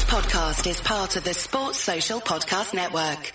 podcast is part of the Sports Social Podcast Network.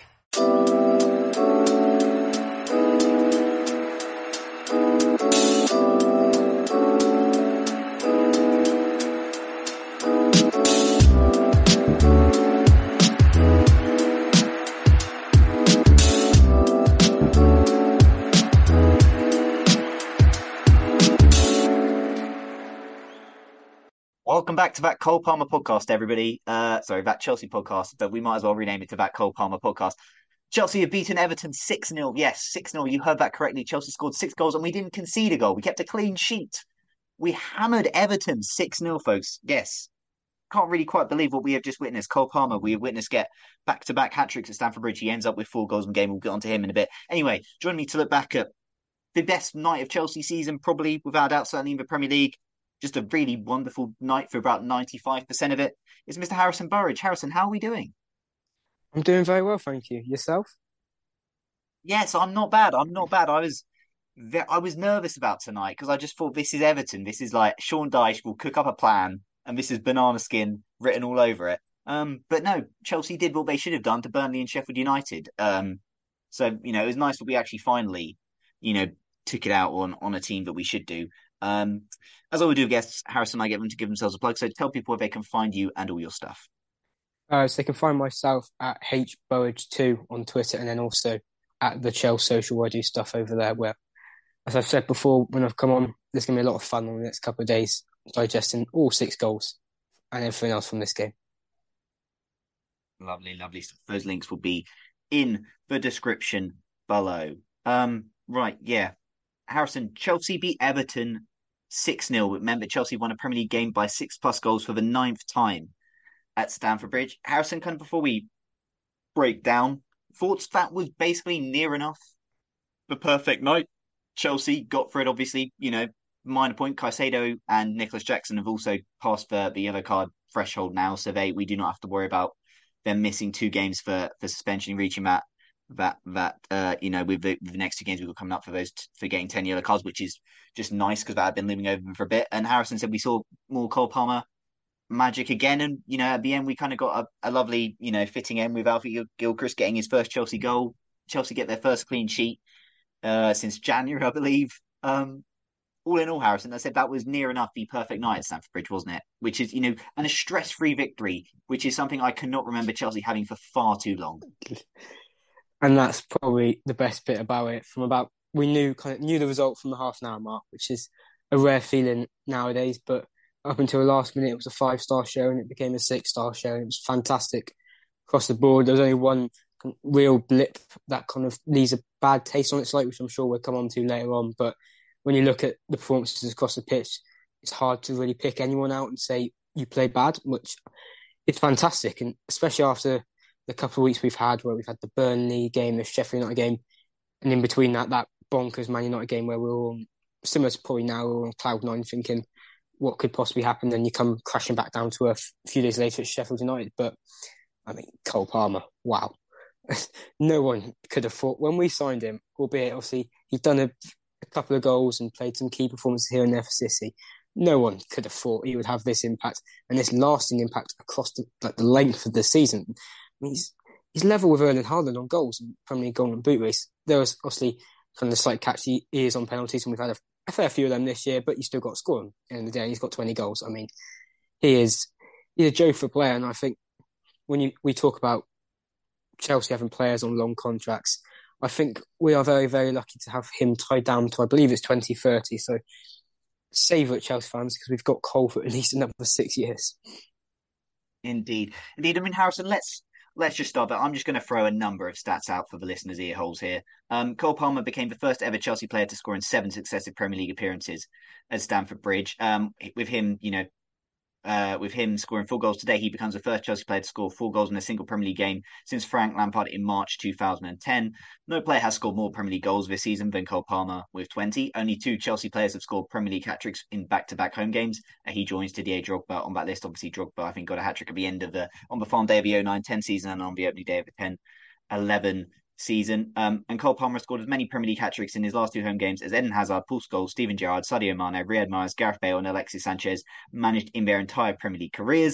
Welcome back to that Cole Palmer podcast, everybody. That Chelsea podcast, but we might as well rename it to that Cole Palmer podcast. Chelsea have beaten Everton 6-0. Yes, 6-0. You heard that correctly. Chelsea scored 6 goals and we didn't concede a goal. We kept a clean sheet. We hammered Everton 6-0, folks. Yes. Can't really quite believe what we have just witnessed. Cole Palmer, we have witnessed get back-to-back hat-tricks at Stamford Bridge. He ends up with 4 goals in the game. We'll get on to him in a bit. Anyway, join me to look back at the best night of Chelsea season, probably, without doubt, certainly in the Premier League. Just a really wonderful night for about 95% of it. It's Mr. Harrison Burridge. Harrison, how are we doing? I'm doing very well, thank you. Yourself? Yes, I'm not bad. I was nervous about tonight because I just thought this is Everton. This is like Sean Dyche will cook up a plan, and this is banana skin written all over it. But no, Chelsea did what they should have done to Burnley and Sheffield United. It was nice that we actually finally, took it out on a team that we should do. As I would do guests, Harrison and I get them to give themselves a plug. So tell people where they can find you and all your stuff. So they can find myself at hburridge2 on Twitter, and then also at the Chelsea Social, where I do stuff over there. Where, as I've said before, when I've come on, there's going to be a lot of fun on the next couple of days, digesting all 6 goals and everything else from this game. Lovely, lovely stuff. Those links will be in the description below. Right, yeah. Harrison, Chelsea beat Everton 6-0. Remember, Chelsea won a Premier League game by 6+ goals for the 9th time at Stamford Bridge. Harrison, kind of before we break down, thoughts that was basically near enough the perfect night. Chelsea got for it, obviously, minor point. Caicedo and Nicholas Jackson have also passed the yellow card threshold now, so we do not have to worry about them missing 2 games for suspension, reaching that with the next 2 games we've got coming up for getting 10 yellow cards, which is just nice because that had been looming over them for a bit. And Harrison said we saw more Cole Palmer magic again, and at the end we kind of got a lovely fitting end with Alfie Gilchrist getting his first Chelsea goal. Chelsea get their first clean sheet since January, I believe. All in all, Harrison, I said that was near enough the perfect night at Stamford Bridge, wasn't it? Which is and a stress-free victory, which is something I cannot remember Chelsea having for far too long. And that's probably the best bit about it. We knew the result from the half an hour mark, which is a rare feeling nowadays. But up until the last minute, it was a 5-star show, and it became a 6-star show. It was fantastic across the board. There was only one real blip that kind of leaves a bad taste on its like, which I'm sure we'll come on to later on. But when you look at the performances across the pitch, it's hard to really pick anyone out and say you played bad, which is fantastic, and especially after the couple of weeks we've had where we've had the Burnley game, the Sheffield United game, and in between that bonkers Man United game where we're all similar to probably now, we're on cloud 9 thinking what could possibly happen, then you come crashing back down to earth a few days later at Sheffield United. But I mean, Cole Palmer, wow. No one could have thought when we signed him, albeit obviously he'd done a couple of goals and played some key performances here and there for City. No one could have thought he would have this impact and this lasting impact across the length of the season. I mean, he's level with Erling Haaland on goals and Premier League Golden Boot race. There was obviously kind of slight catchy ears on penalties, and we've had a fair few of them this year, but you still got to score him. At the end of the day, he's got 20 goals. I mean, he's a joke for a player, and I think when we talk about Chelsea having players on long contracts, I think we are very, very lucky to have him tied down to, I believe it's 2030. So savour it, Chelsea fans, because we've got Cole for at least another 6 years. Indeed. I mean, Harrison, let's just start. But I'm just going to throw a number of stats out for the listeners' ear holes here. Cole Palmer became the first ever Chelsea player to score in 7 successive Premier League appearances at Stamford Bridge. With him scoring 4 goals today, he becomes the first Chelsea player to score 4 goals in a single Premier League game since Frank Lampard in March 2010. No player has scored more Premier League goals this season than Cole Palmer with 20. Only 2 Chelsea players have scored Premier League hat-tricks in back-to-back home games. He joins Didier Drogba on that list. Obviously, Drogba, I think, got a hat-trick at the end of on the final day of the 09-10 season and on the opening day of the 10-11 season. And Cole Palmer scored as many Premier League hat-tricks in his last 2 home games as Eden Hazard, Paul Scholes, Steven Gerrard, Sadio Mane, Riyad Mahrez, Gareth Bale and Alexis Sanchez managed in their entire Premier League careers.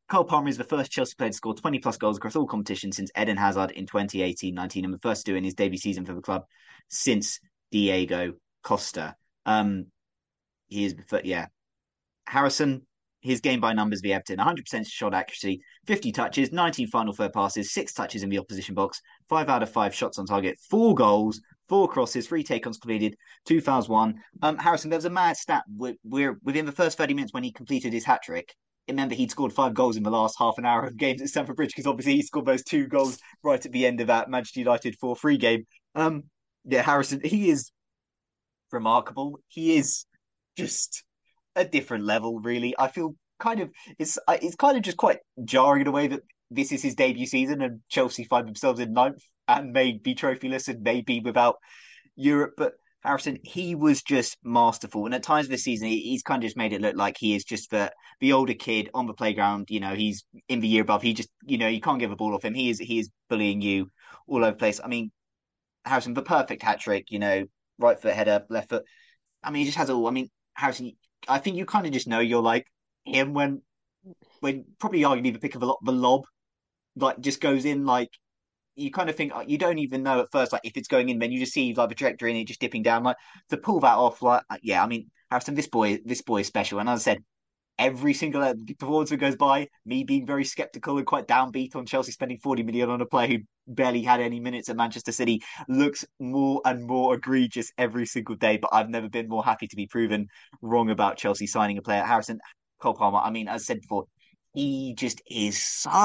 Cole Palmer is the first Chelsea player to score 20 plus goals across all competitions since Eden Hazard in 2018-19, and the first to do in his debut season for the club since Diego Costa. He is, Harrison, his game by numbers via Everton: 100% shot accuracy, 50 touches, 19 final third passes, 6 touches in the opposition box, 5 out of 5 shots on target, 4 goals, 4 crosses, 3 take-ons completed, 2 fouls won. Harrison, there was a mad stat. We're within the first 30 minutes when he completed his hat trick. Remember, he'd scored 5 goals in the last half an hour of games at Stamford Bridge, because obviously he scored those 2 goals right at the end of that Manchester United 4-3 game. Harrison, he is remarkable. He is just a different level, really. I feel it's kind of just quite jarring in a way that this is his debut season and Chelsea find themselves in ninth and may be trophyless and may be without Europe. But Harrison, he was just masterful. And at times this season, he's kind of just made it look like he is just the older kid on the playground. He's in the year above. He just, you can't give a ball off him. He is bullying you all over the place. I mean, Harrison, the perfect hat trick, right foot header, left foot. I mean, he just has it all. I mean, Harrison, I think you kind of just know you're like him when probably arguably the pick of the lob like just goes in, like you kind of think you don't even know at first like if it's going in, then you just see like the trajectory and it just dipping down, like to pull that off. Like I mean, Harrison, this boy is special. And as I said, every single performance that goes by, me being very skeptical and quite downbeat on Chelsea spending 40 million on a player who barely had any minutes at Manchester City, looks more and more egregious every single day. But I've never been more happy to be proven wrong about Chelsea signing a player. Harrison, Cole Palmer, I mean, as I said before, he just is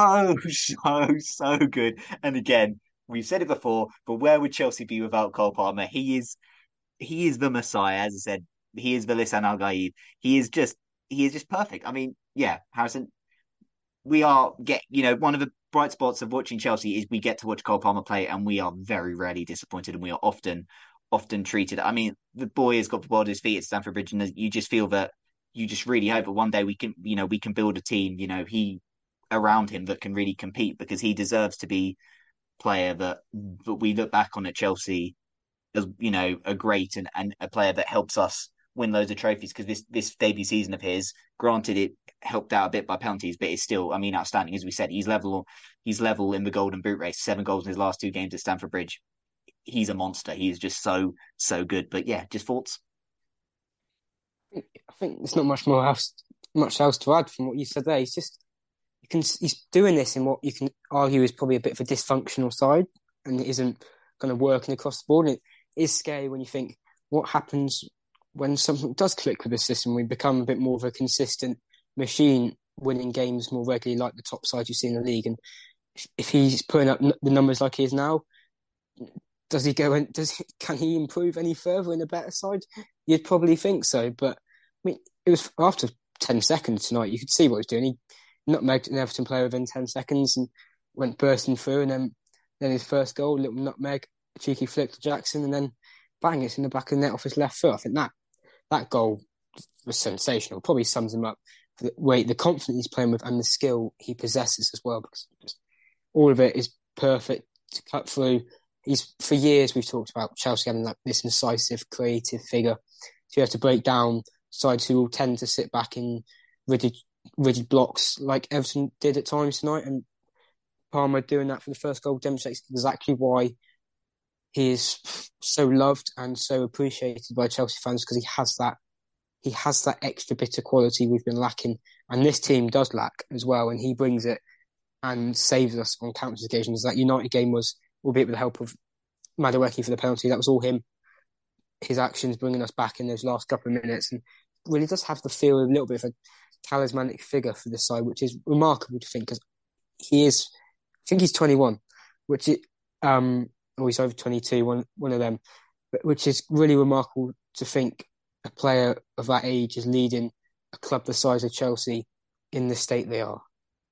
so good. And again, we've said it before, but where would Chelsea be without Cole Palmer? He is the Messiah, as I said. He is the Lisan Al Gaib. He is just perfect. I mean, Harrison, we are one of the bright spots of watching Chelsea is we get to watch Cole Palmer play, and we are very rarely disappointed, and we are often treated. I mean, the boy has got the ball at his feet at Stamford Bridge, and you just feel that you just really hope that one day we can build a team, he around him that can really compete, because he deserves to be a player that we look back on at Chelsea as a great and a player that helps us win loads of trophies, because this debut season of his, granted it helped out a bit by penalties, but it's still, I mean, outstanding. As we said, he's level in the Golden Boot race, 7 goals in his last 2 games at Stamford Bridge. He's a monster. He's just so good. But just thoughts. I think there's not much else to add from what you said there. He's doing this in what you can argue is probably a bit of a dysfunctional side, and it isn't kind of working across the board. And it is scary when you think what happens when something does click with the system. We become a bit more of a consistent machine, winning games more regularly, like the top side you see in the league. And if he's putting up the numbers like he is now, does he go and can he improve any further in a better side? You'd probably think so. But I mean, it was after 10 seconds tonight, you could see what he was doing. He nutmegged an Everton player within 10 seconds and went bursting through. And then his first goal, little nutmeg, cheeky flick to Jackson, and then bang, it's in the back of the net off his left foot. I think that goal was sensational. Probably sums him up for the confidence he's playing with and the skill he possesses as well, because all of it is perfect to cut through. For years we've talked about Chelsea having this incisive, creative figure. So you have to break down sides who will tend to sit back in rigid blocks like Everton did at times tonight, and Palmer doing that for the first goal demonstrates exactly why he is so loved and so appreciated by Chelsea fans, because he has that extra bit of quality we've been lacking, and this team does lack as well, and he brings it and saves us on countless occasions. That United game was, albeit with the help of Madueke for the penalty, that was all him. His actions bringing us back in those last couple of minutes, and really does have the feel of a little bit of a talismanic figure for this side, which is remarkable to think, because I think he's 21, which or he's over 22, one of them, which is really remarkable to think a player of that age is leading a club the size of Chelsea in the state they are.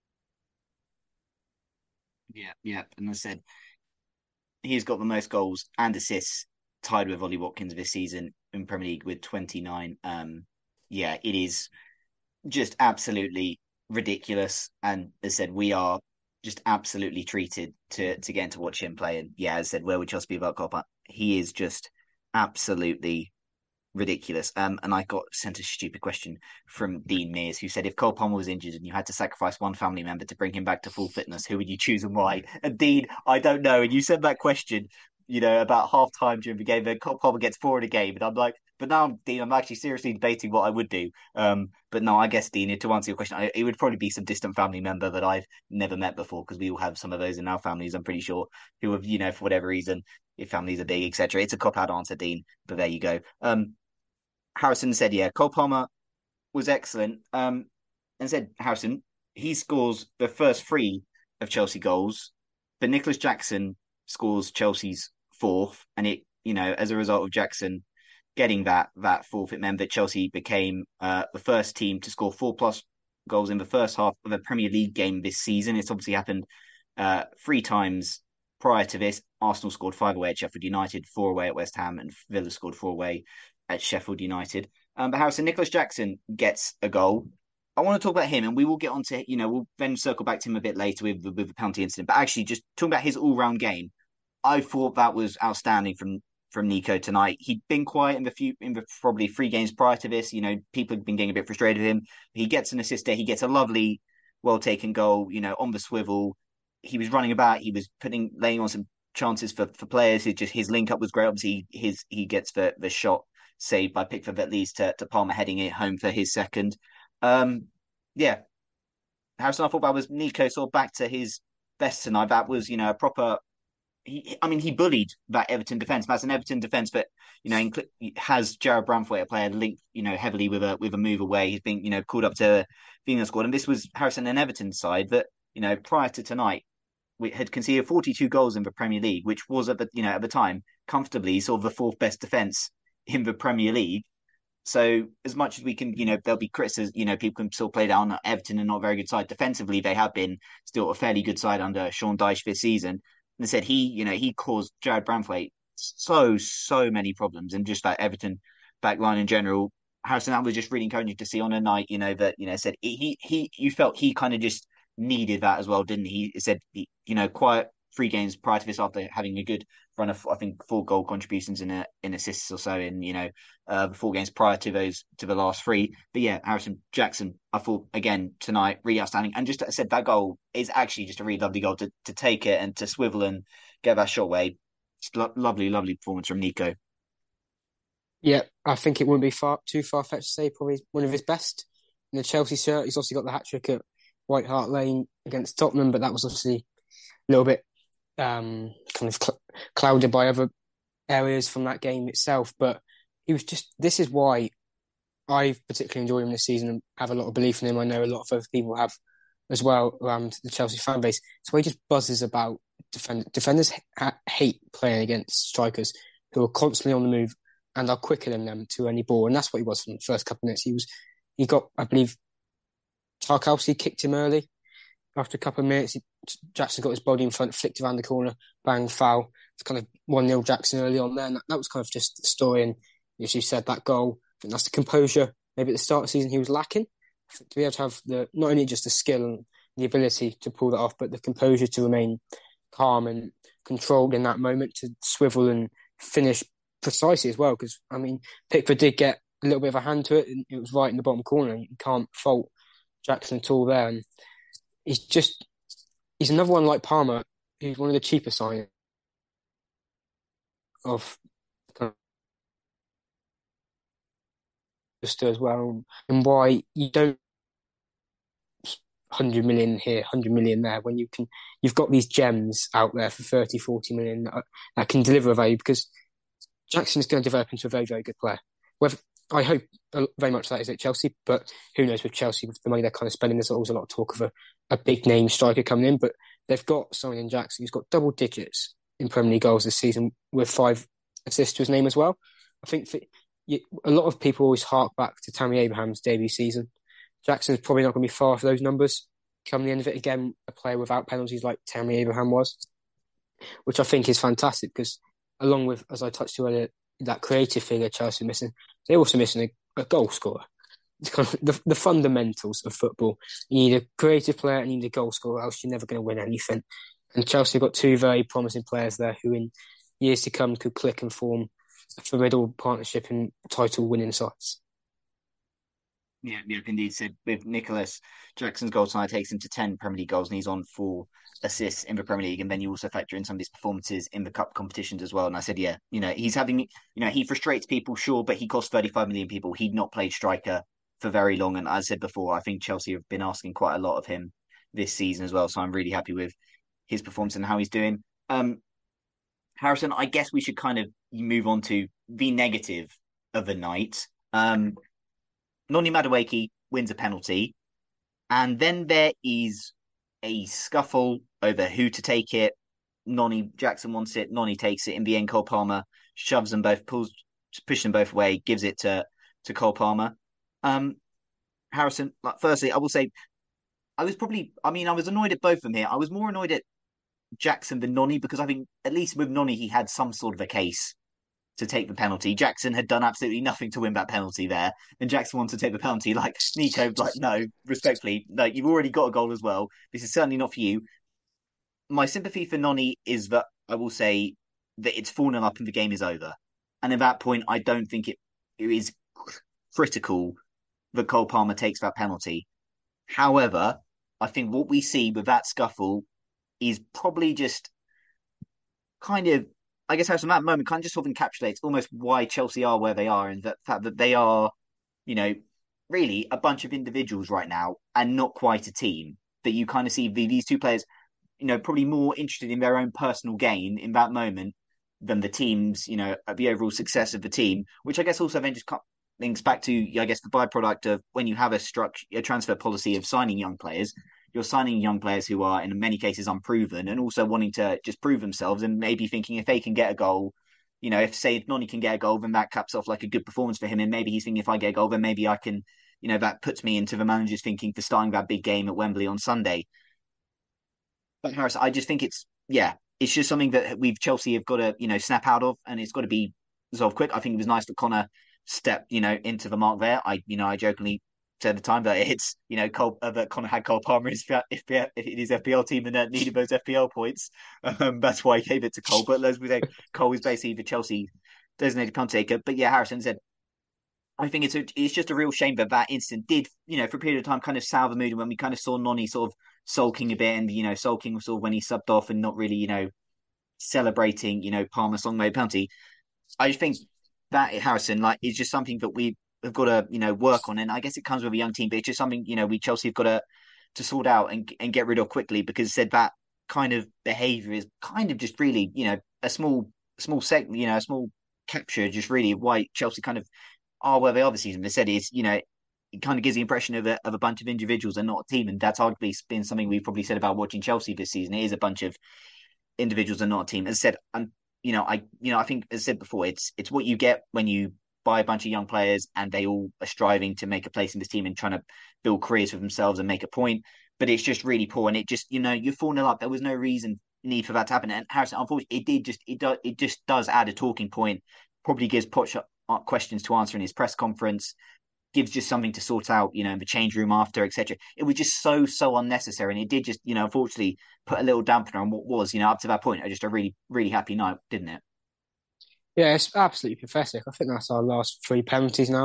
Yeah. And I said, he's got the most goals and assists, tied with Ollie Watkins this season in Premier League with 29. It is just absolutely ridiculous. And as I said, we are just absolutely treated to get to watch him play. And as I said, where would Chelsea be without Cole? He is just absolutely ridiculous. And I got sent a stupid question from Dean Mears, who said, if Cole Palmer was injured and you had to sacrifice one family member to bring him back to full fitness, who would you choose and why? And Dean, I don't know. And you said that question, about half time during the game, then Cole Palmer gets four in a game. And I'm like, but now, Dean, I'm actually seriously debating what I would do. But no, I guess, Dean, to answer your question, it would probably be some distant family member that I've never met before, because we all have some of those in our families, I'm pretty sure, who have, for whatever reason, if families are big, etc. It's a cop out answer, Dean, but there you go. Harrison said, yeah, Cole Palmer was excellent. And said, Harrison, he scores the first three of Chelsea goals, but Nicholas Jackson scores Chelsea's fourth. And as a result of Jackson getting that fourth, it meant that Chelsea became the first team to score 4+ goals in the first half of a Premier League game this season. It's obviously happened three times prior to this. Arsenal scored 5 away at Sheffield United, 4 away at West Ham, and Villa scored 4 away at Sheffield United. But Harrison, Nicholas Jackson gets a goal. I want to talk about him, and we will get on to, we'll then circle back to him a bit later with the penalty incident. But actually, just talking about his all-round game, I thought that was outstanding from Nico tonight. He'd been quiet in the probably 3 games prior to this. People have been getting a bit frustrated with him. He gets an assist there. He gets a lovely, well-taken goal, on the swivel. He was running about. He was laying on some chances for players. His link-up was great. Obviously, he gets the shot saved by Pickford that leads to Palmer heading it home for his second. Yeah, Harrison, I thought that was Nico sort of back to his best tonight. That was, a proper. He bullied that Everton defense. That's an Everton defense, but has Jarrad Branthwaite, a player, linked heavily with a move away. He's been called up to being in the squad, and this was Harrison and Everton side that prior to tonight we had conceded 42 goals in the Premier League, which was at the time comfortably sort of the fourth best defense in the Premier League. So as much as we can, there'll be criticism, people can still play down Everton and not a very good side. Defensively, they have been still a fairly good side under Sean Dyche this season. And they said he caused Jarrad Branthwaite so many problems, and just that Everton backline in general. Harrison, that was just really encouraging to see on a night, that, said you felt he kind of just needed that as well, didn't he? He said, quiet 3 games prior to this after having a good run of, I think, 4 goal contributions in assists or so in, the 4 games prior to the last 3. But yeah, Harrison Jackson, I thought again tonight, really outstanding. And just as I said, that goal is actually just a really lovely goal to take it and to swivel and get that shot away. Lovely performance from Nico. Yeah, I think it wouldn't be too far-fetched to say probably one of his best in the Chelsea shirt. He's also got the hat-trick at White Hart Lane against Tottenham, but that was obviously a little bit kind of clouded by other areas from that game itself. But he was this is why I particularly enjoy him this season and have a lot of belief in him. I know a lot of other people have as well around the Chelsea fan base. It's why he just buzzes about defenders hate playing against strikers who are constantly on the move and are quicker than them to any ball. And that's what he was from the first couple of minutes. He got, I believe, Tarkowski kicked him early. After a couple of minutes, Jackson got his body in front, flicked around the corner, bang, foul. It's kind of 1-0 Jackson early on there. And that was kind of just the story. And as you said, that goal, I think that's the composure. Maybe at the start of the season he was lacking. To be able to have not only just the skill and the ability to pull that off, but the composure to remain calm and controlled in that moment, to swivel and finish precisely as well. Because, Pickford did get a little bit of a hand to it, and it was right in the bottom corner, and you can't fault Jackson at all there. And he's another one like Palmer, who's one of the cheaper signings of as well, and why you don't 100 million here, 100 million there, when you've got these gems out there for 30, 40 million that can deliver value, because Jackson is going to develop into a very, very good player. I hope very much that is at Chelsea, but who knows with Chelsea, with the money they're kind of spending, there's always a lot of talk of a big name striker coming in, but they've got someone in Jackson who's got double digits in Premier League goals this season with 5 assists to his name as well. I think a lot of people always hark back to Tammy Abraham's debut season. Jackson's probably not going to be far for those numbers come the end of it. Again, a player without penalties like Tammy Abraham was, which I think is fantastic, because along with, as I touched on earlier, that creative figure Chelsea missing, they're also missing a goal scorer. It's kind of the fundamentals of football. You need a creative player and you need a goal scorer, else you're never going to win anything. And Chelsea have got 2 very promising players there who in years to come could click and form formidable partnership and title winning sides. Yeah, Europe indeed said with Nicholas Jackson's goal tonight takes him to 10 Premier League goals and he's on 4 assists in the Premier League. And then you also factor in some of his performances in the cup competitions as well. And I said, yeah, he's having, he frustrates people, sure, but he costs 35 million people. He'd not played striker for very long. And as I said before, I think Chelsea have been asking quite a lot of him this season as well. So I'm really happy with his performance and how he's doing. Harrison, I guess we should kind of move on to the negative of the night. Noni Madueke wins a penalty, and then there is a scuffle over who to take it. Jackson wants it, Noni takes it. In the end, Cole Palmer shoves them both, pushes them both away, gives it to Cole Palmer. Harrison, firstly, I will say I was annoyed at both of them here. I was more annoyed at Jackson than Noni because I think at least with Noni he had some sort of a case to take the penalty. Jackson had done absolutely nothing to win that penalty there, and Jackson wanted to take the penalty. Like Nico, no, respectfully, no, you've already got a goal as well. This is certainly not for you. My sympathy for Noni is that I will say that it's 4-0 up and the game is over, and at that point, I don't think it is critical that Cole Palmer takes that penalty. However, I think what we see with that scuffle is probably just kind of, I guess, Harrison, that moment kind of just sort of encapsulates almost why Chelsea are where they are, and the fact that they are, really a bunch of individuals right now and not quite a team. That you kind of see these two players, probably more interested in their own personal gain in that moment than the team's, the overall success of the team, which I guess also then just links back to, I guess, the byproduct of when you have a transfer policy of signing young players. You're signing young players who are in many cases unproven and also wanting to just prove themselves and maybe thinking if they can get a goal, if Noni can get a goal, then that caps off like a good performance for him. And maybe he's thinking if I get a goal, then maybe I can, that puts me into the manager's thinking for starting that big game at Wembley on Sunday. But Harris, I just think it's just something that Chelsea have got to, snap out of, and it's got to be resolved quick. I think it was nice that Connor stepped, into the mark there. I jokingly said at the time that it's, that Connor had Cole Palmer in his FPL team and needed those FPL points. That's why he gave it to Cole. But as we say, Cole is basically the Chelsea designated penalty taker. But yeah, Harrison said, I think it's just a real shame that incident did, for a period of time kind of sour the mood when we kind of saw Noni sort of sulking a bit and, sulking sort of when he subbed off and not really, celebrating, Palmer's long-made penalty. I just think that, Harrison, is just something that we have got to, work on. And I guess it comes with a young team, but it's just something, Chelsea have got to sort out and get rid of quickly because said that kind of behaviour is kind of just really, a small segment, a small capture just really why Chelsea kind of are where they are this season. They said it's, it kind of gives the impression of a bunch of individuals and not a team. And that's arguably been something we've probably said about watching Chelsea this season. It is a bunch of individuals and not a team. As I said, I think as I said before, it's what you get when you buy a bunch of young players and they all are striving to make a place in this team and trying to build careers for themselves and make a point. But it's just really poor. And it just, you're 4-0 up. There was no need for that to happen. And Harrison, unfortunately, it just does add a talking point, probably gives Poch questions to answer in his press conference, gives just something to sort out, in the change room after, etc. It was just so unnecessary, and it did just, unfortunately, put a little dampener on what was, up to that point, just a really, really happy night, didn't it? Yeah, it's absolutely pathetic. I think that's our last 3 penalties now.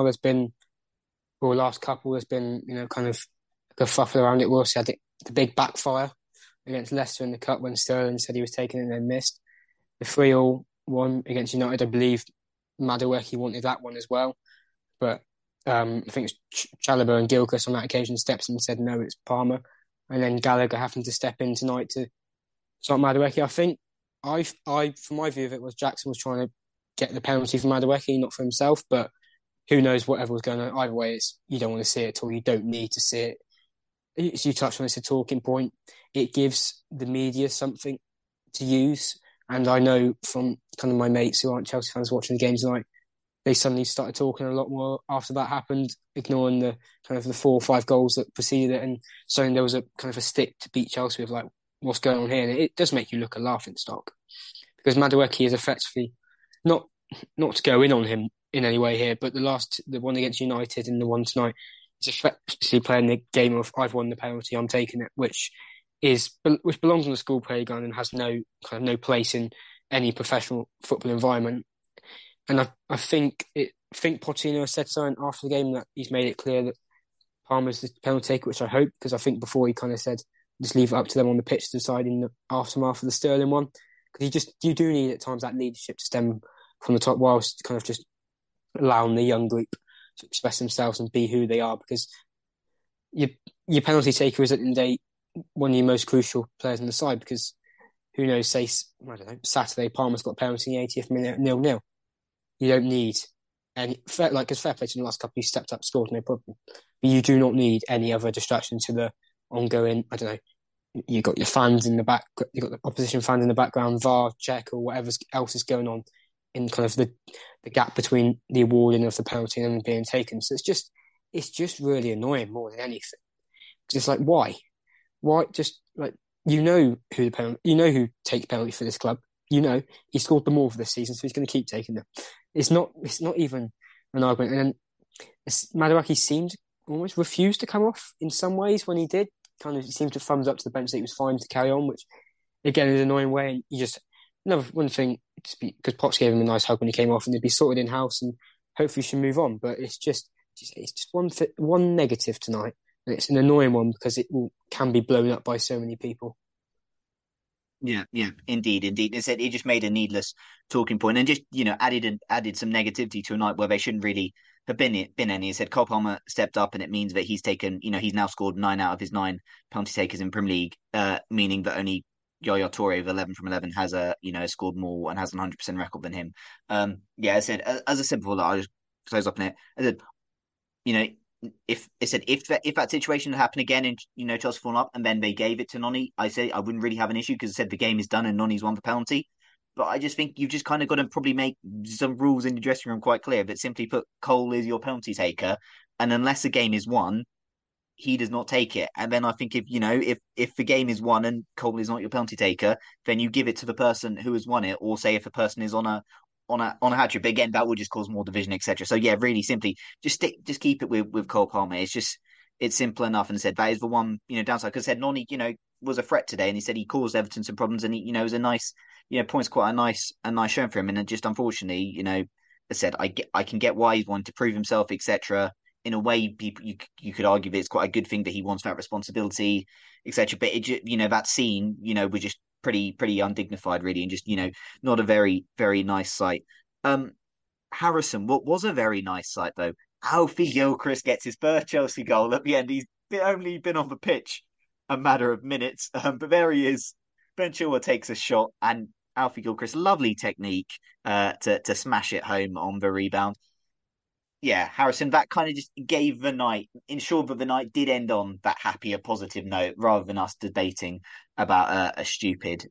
Last couple, there's been, kind of kerfuffle around it. We also had the big backfire against Leicester in the cup when Sterling said he was taking it and then missed. The 3-3 one against United, I believe Madueke wanted that one as well. But I think it's Chalobah and Gilchrist on that occasion steps in and said, no, it's Palmer. And then Gallagher having to step in tonight to start Madueke. I think, from my view of it, was Jackson was trying to get the penalty for Madueke, not for himself. But who knows whatever was going on. Either way, you don't want to see it or you don't need to see it. As you touched on, it's a talking point. It gives the media something to use. And I know from kind of my mates who aren't Chelsea fans watching the games tonight, they suddenly started talking a lot more after that happened, ignoring the kind of the 4 or 5 goals that preceded it, and saying there was a kind of a stick to beat Chelsea with, like, what's going on here? And it does make you look a laughing stock because Madueke is effectively not to go in on him in any way here, but the one against United and the one tonight is effectively playing the game of I've won the penalty, I'm taking it, which belongs on the school playground and has no place in any professional football environment. And I think Pochettino said something after the game that he's made it clear that Palmer's the penalty taker, which I hope, because I think before he kind of said just leave it up to them on the pitch to decide in the aftermath of the Sterling one. Because you do need at times that leadership to stem from the top whilst kind of just allowing the young group to express themselves and be who they are. Because your penalty taker is at the end of the day one of your most crucial players on the side, because who knows, say, I don't know, Saturday, Palmer's got a penalty in the 80th minute, 0-0. You don't need any, because fair play to the last couple, he stepped up, scored, no problem. But you do not need any other distraction to the ongoing, I don't know, you've got your fans in the back, you've got the opposition fans in the background, VAR check or whatever else is going on in kind of the gap between the awarding of the penalty and being taken. So it's just really annoying more than anything. Because it's like, why? Why just like, who takes penalty for this club. He scored them all for this season, so he's going to keep taking them. It's not even an argument. And then Madueke seemed almost refused to come off in some ways when he did. Kind of seemed to thumbs up to the bench that he was fine to carry on, which again is an annoying way. And you just another one thing, because Potts gave him a nice hug when he came off, and they'd be sorted in house, and hopefully should move on. But it's just one negative tonight, and it's an annoying one because can be blown up by so many people. Yeah, indeed. It just made a needless talking point and just added some negativity to a night where they shouldn't really have been any. He said Cole Palmer stepped up, and it means that he's taken, he's now scored 9 out of his 9 penalty takers in Premier League, meaning that only Yaya Toure of 11 from 11 has scored more and has an 100% record than him. I said, as I said before, I'll just close up on it. I said, if that situation had happened again and Chelsea fallen up and then they gave it to Noni, I say I wouldn't really have an issue because I said the game is done and Noni's won the penalty. But I just think you've just kind of got to probably make some rules in your dressing room quite clear. But simply put, Cole is your penalty taker, and unless the game is won, he does not take it. And then I think if the game is won and Cole is not your penalty taker, then you give it to the person who has won it, or say if the person is on a hat trick. But again, that would just cause more division, etc. So yeah, really simply, just keep it with Cole Palmer. It's simple enough. And said that is the one downside, because said Noni was a threat today, and he said he caused Everton some problems, and he was a nice points, quite a nice showing for him. And then just unfortunately, I said I can get why he's wanting to prove himself, etc. In a way, people you could argue that it's quite a good thing that he wants that responsibility, etc. But that scene was just pretty undignified, really, and just not a very very nice sight. Harrison, what was a very nice sight though? Alfie Gilchrist gets his first Chelsea goal at the end. He's only been on the pitch a matter of minutes, but there he is. Ben Chilwell takes a shot, and Alfie Gilchrist, lovely technique to smash it home on the rebound. Yeah, Harrison, that kind of just gave the night, ensured that the night did end on that happier, positive note, rather than us debating about a stupid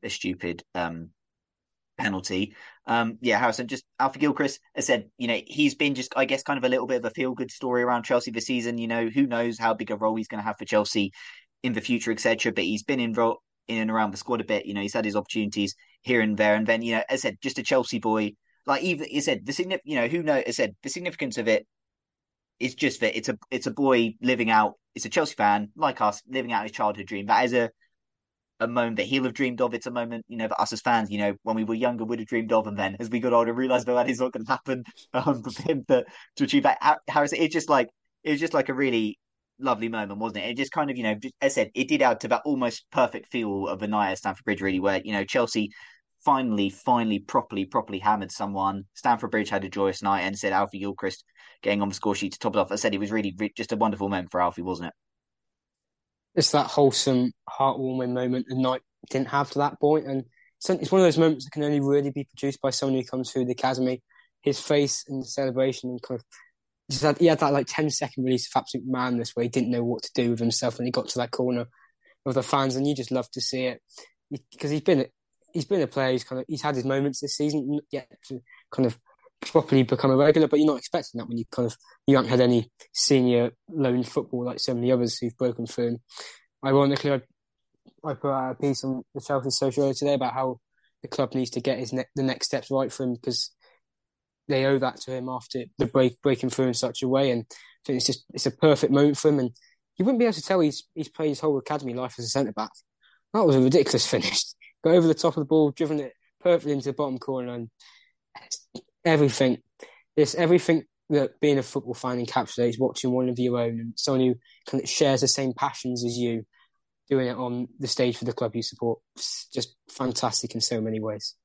penalty. Harrison, just Alfie Gilchrist has said, he's been just, I guess, kind of a little bit of a feel-good story around Chelsea this season. Who knows how big a role he's going to have for Chelsea in the future, etc. But he's been involved in and around the squad a bit. He's had his opportunities here and there, and then, as I said, just a Chelsea boy. Like even he said, who knows? I said the significance of it is just that it's a boy living out. It's a Chelsea fan like us living out his childhood dream. That is a moment that he'll have dreamed of. It's a moment, that us as fans, when we were younger, would have dreamed of, and then as we got older, realised that is not going to happen for him to achieve that. Harris, it was just like a really lovely moment, wasn't it? It just kind of, as I said, it did add to that almost perfect feel of the night at Stamford Bridge, really, where Chelsea finally, properly hammered someone. Stamford Bridge had a joyous night, and said Alfie Gilchrist getting on the score sheet to top it off. I said it was really just a wonderful moment for Alfie, wasn't it? It's that wholesome, heartwarming moment the night didn't have to that point. And it's one of those moments that can only really be produced by someone who comes through the academy. His face and the celebration, and kind of he had that like 10-second release of absolute madness where he didn't know what to do with himself when he got to that corner of the fans, and you just love to see it because he's been a player. He's had his moments this season yet to kind of properly become a regular, but you're not expecting that when you haven't had any senior loan football like so many others who've broken through. And ironically, I put out a piece on the Chelsea social earlier today about how the club needs to get the next steps right for him, because they owe that to him after the breaking through in such a way. And I think it's a perfect moment for him. And you wouldn't be able to tell he's played his whole academy life as a centre back. That was a ridiculous finish. Got over the top of the ball, driven it perfectly into the bottom corner, and everything. It's everything that being a football fan encapsulates. Watching one of your own and someone who kind of shares the same passions as you, doing it on the stage for the club you support. It's just fantastic in so many ways.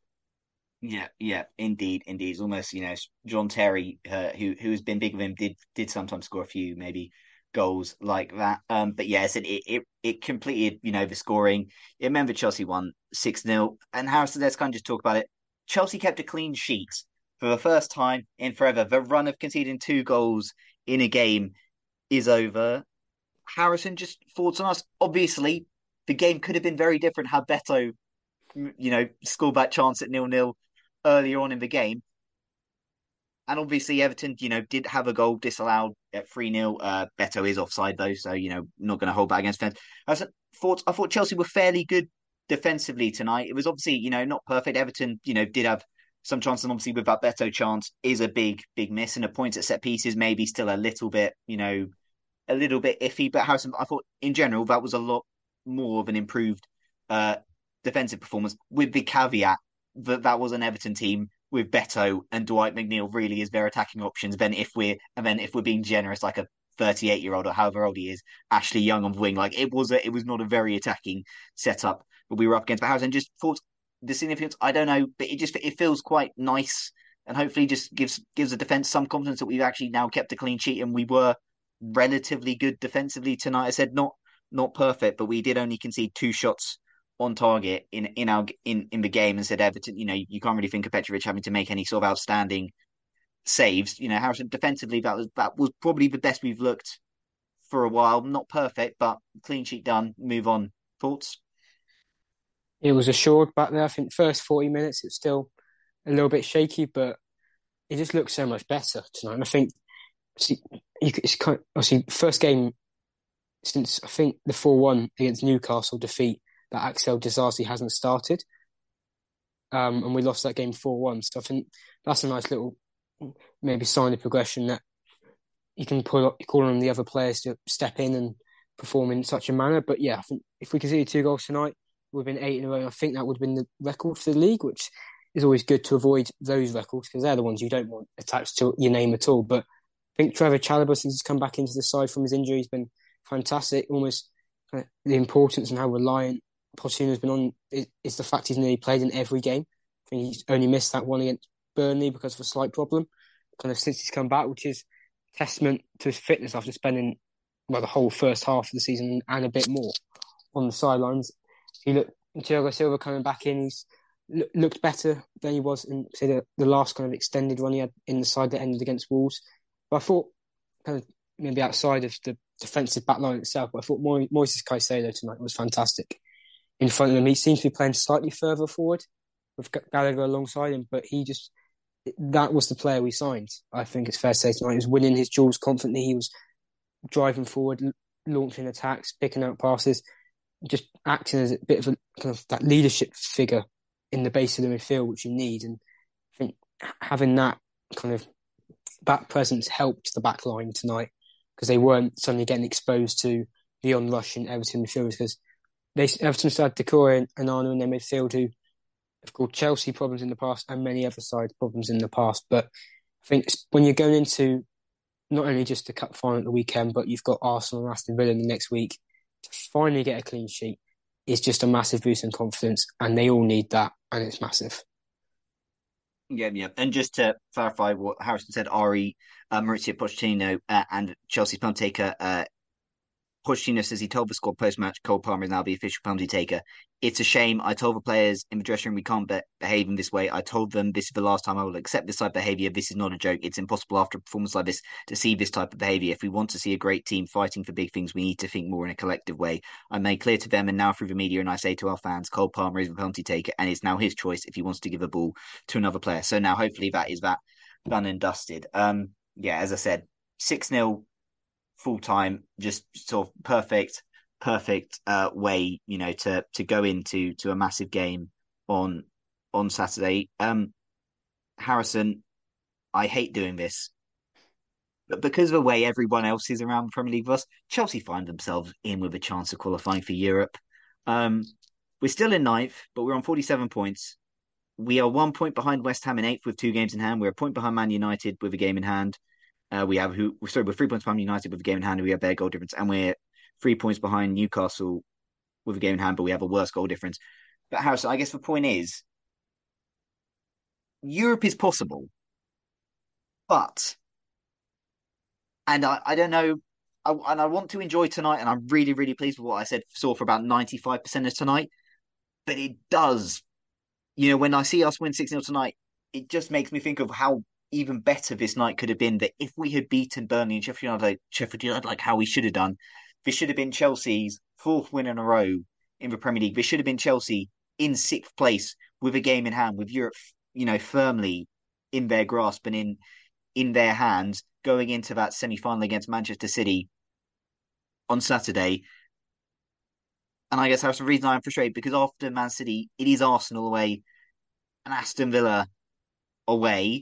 Yeah, indeed. It's almost, John Terry, who has been big of him, did sometimes score a few maybe goals like that. But yeah, I said it completed, the scoring. It remember Chelsea won 6-0. And Harrison, let's kind of just talk about it. Chelsea kept a clean sheet for the first time in forever. The run of conceding 2 goals in a game is over. Harrison, just thoughts on us. Obviously, the game could have been very different had Beto, scored that chance at 0-0 earlier on in the game. And obviously, Everton, did have a goal disallowed at 3-0. Beto is offside, though, so, not going to hold that against fans. I thought Chelsea were fairly good defensively tonight. It was obviously, not perfect. Everton, did have some chances, and obviously with that Beto chance is a big, big miss. And the points at set pieces maybe still a little bit, a little bit iffy. But Harrison, I thought in general that was a lot more of an improved uh, defensive performance, with the caveat that that was an Everton team with Beto and Dwight McNeil really as their attacking options. If we're being generous, like a 38-year-old or however old he is, Ashley Young on the wing, like it was not a very attacking setup that we were up against. But Harrison, just thought the significance, I don't know, but it feels quite nice and hopefully just gives the defense some confidence that we've actually now kept a clean sheet and we were relatively good defensively tonight. I said not perfect, but we did only concede 2 shots on target in the game, and said Everton, you can't really think of Petrovic having to make any sort of outstanding saves. Harrison, defensively that was probably the best we've looked for a while. Not perfect, but clean sheet done. Move on. Thoughts? It was assured back there. I think the first 40 minutes it was still a little bit shaky, but it just looked so much better tonight. And I think it's kind of, obviously first game since I think the 4-1 against Newcastle defeat that Axel Disasi hasn't started. And we lost that game 4-1. So I think that's a nice little maybe sign of progression that you can call on the other players to step in and perform in such a manner. But yeah, I think if we conceded 2 goals tonight, we've been 8 in a row. I think that would have been the record for the league, which is always good to avoid those records because they're the ones you don't want attached to your name at all. But I think Trevor Chalobah, since he's come back into the side from his injury, has been fantastic. Almost the importance and how reliant Pochettino's been on is the fact he's nearly played in every game. I think he's only missed that one against Burnley because of a slight problem, kind of since he's come back, which is testament to his fitness after spending the whole first half of the season and a bit more on the sidelines. He looked Thiago Silva coming back in. He's looked better than he was in say the last kind of extended run he had in the side that ended against Wolves. But I thought kind of maybe outside of the defensive backline itself, but I thought Moises Caicedo tonight was fantastic in front of him. He seems to be playing slightly further forward with Gallagher alongside him, but that was the player we signed. I think it's fair to say tonight. He was winning his duels confidently. He was driving forward, launching attacks, picking out passes, just acting as a bit of a kind of that leadership figure in the base of the midfield, which you need. And I think having that kind of back presence helped the back line tonight because they weren't suddenly getting exposed to the on-rushing Everton midfielders because Everton still had Decore and Arnold in their midfield who have caused Chelsea problems in the past and many other sides problems in the past. But I think when you're going into not only just the cup final at the weekend, but you've got Arsenal and Aston Villa in the next week, to finally get a clean sheet is just a massive boost in confidence, and they all need that, and it's massive. Yeah. And just to clarify what Harrison said, Mauricio Pochettino and Chelsea's penalty taker, Pochettino says he told the squad post-match Cole Palmer is now the official penalty taker. It's a shame. I told the players in the dressing room we can't behave in this way. I told them this is the last time I will accept this type of behaviour. This is not a joke. It's impossible after a performance like this to see this type of behaviour. If we want to see a great team fighting for big things, we need to think more in a collective way. I made clear to them and now through the media, and I say to our fans, Cole Palmer is the penalty taker and it's now his choice if he wants to give a ball to another player. So now hopefully that is that done and dusted. As I said, 6-0 full time, just sort of perfect way, to go into a massive game on Saturday. Harrison, I hate doing this, but because of the way everyone else is around the Premier League with us, Chelsea find themselves in with a chance of qualifying for Europe. We're still in ninth, but we're on 47 points. We are 1 point behind West Ham in eighth with 2 games in hand. We're a point behind Man United with a game in hand. We're 3 points behind United with a game in hand, and we have their goal difference. And we're 3 points behind Newcastle with a game in hand, but we have a worse goal difference. But Harrison, I guess the point is, Europe is possible, but, and I don't know, and I want to enjoy tonight, and I'm really, really pleased with what I saw for about 95% of tonight, but it does, when I see us win 6-0 tonight, it just makes me think of how even better this night could have been, that if we had beaten Burnley and Sheffield United like how we should have done, this should have been Chelsea's fourth win in a row in the Premier League. This should have been Chelsea in sixth place with a game in hand, with Europe, firmly in their grasp and in their hands, going into that semi-final against Manchester City on Saturday. And I guess that's the reason I'm frustrated, because after Man City, it is Arsenal away and Aston Villa away.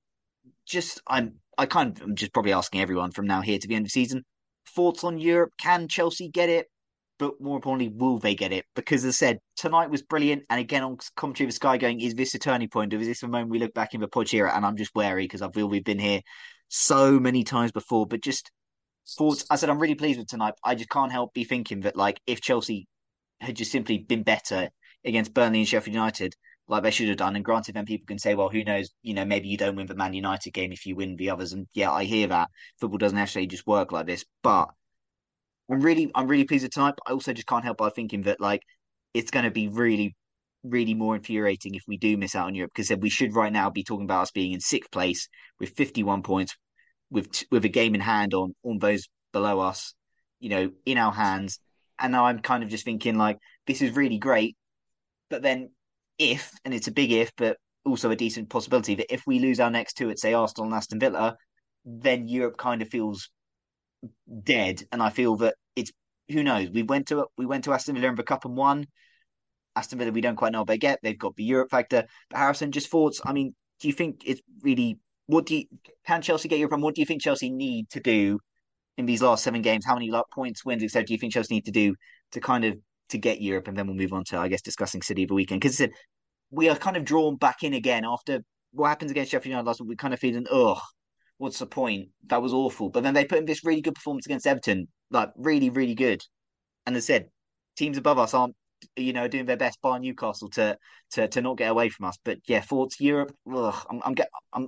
I'm just probably asking everyone from now here to the end of the season, thoughts on Europe? Can Chelsea get it? But more importantly, will they get it? Because as I said, tonight was brilliant. And again, on commentary with Sky going, is this a turning point? Or is this a moment we look back in the Poch era? And I'm just wary because I feel we've been here so many times before. But just thoughts. I said, I'm really pleased with tonight. I just can't help be thinking that, like, if Chelsea had just simply been better against Burnley and Sheffield United, like they should have done. And granted, then people can say, well, who knows? Maybe you don't win the Man United game if you win the others. And yeah, I hear that. Football doesn't actually just work like this. But I'm really pleased with tonight. But I also just can't help by thinking that, like, it's going to be really, really more infuriating if we do miss out on Europe, because we should right now be talking about us being in sixth place with 51 points, with a game in hand on those below us, in our hands. And now I'm kind of just thinking, like, this is really great. But then and it's a big if, but also a decent possibility, that if we lose our next two at, say, Arsenal and Aston Villa, then Europe kind of feels dead. And I feel that who knows? We went to Aston Villa in the cup and won. Aston Villa, we don't quite know what they get. They've got the Europe factor. But Harrison, just thoughts. I mean, do you think it's really, can Chelsea get Europe? And what do you think Chelsea need to do in these last 7 games? How many points, wins, etc. do you think Chelsea need to do to kind of to get Europe? And then we'll move on to, I guess, discussing City of the weekend, because we are kind of drawn back in again after what happens against Sheffield United last week. We kind of feeling, what's the point? That was awful. But then they put in this really good performance against Everton, like really, really good. And as I said, teams above us aren't, doing their best, bar Newcastle, to not get away from us. But yeah, thoughts Europe. I'm